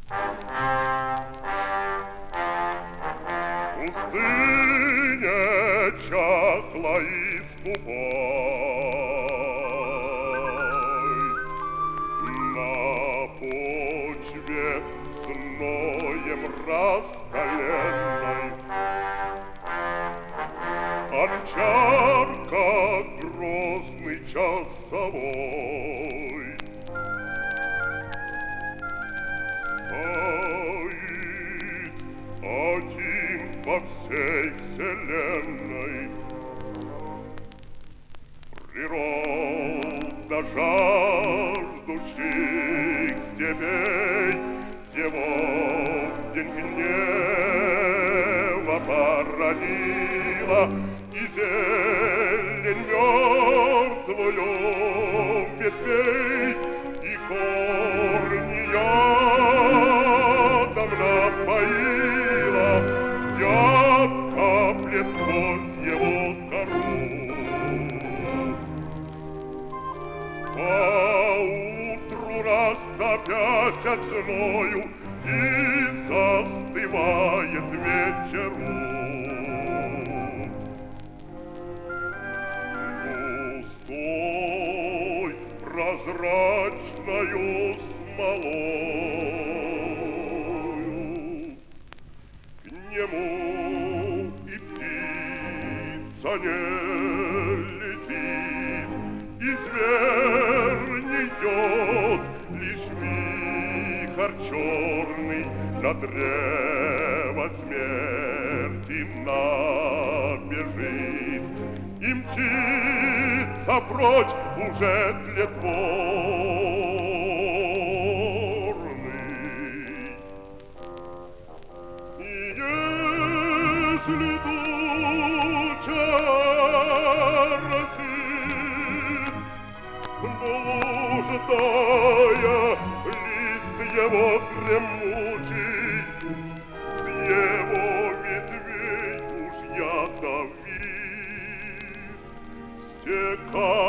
Пустыня чахла и скупой, на почве зноем раскаленной. Овчарка грозный часовой стоит один во всей вселенной. Природа жаждущих степей его в день гнева породила, и зелень мертвую ветвей, и корни ядом напоила, яд каплет сквозь его кору. Поутру растопясь от зною, и застывает вечеру. Густой прозрачною смолою к нему и птица не летит, и зверь не идет, лишь вихрь черный на древо смерти набежит, и мчится прочь уже тлетворный. И если туча разит, блуждая лист его дремучий, с его ветвей уж ядовит стекает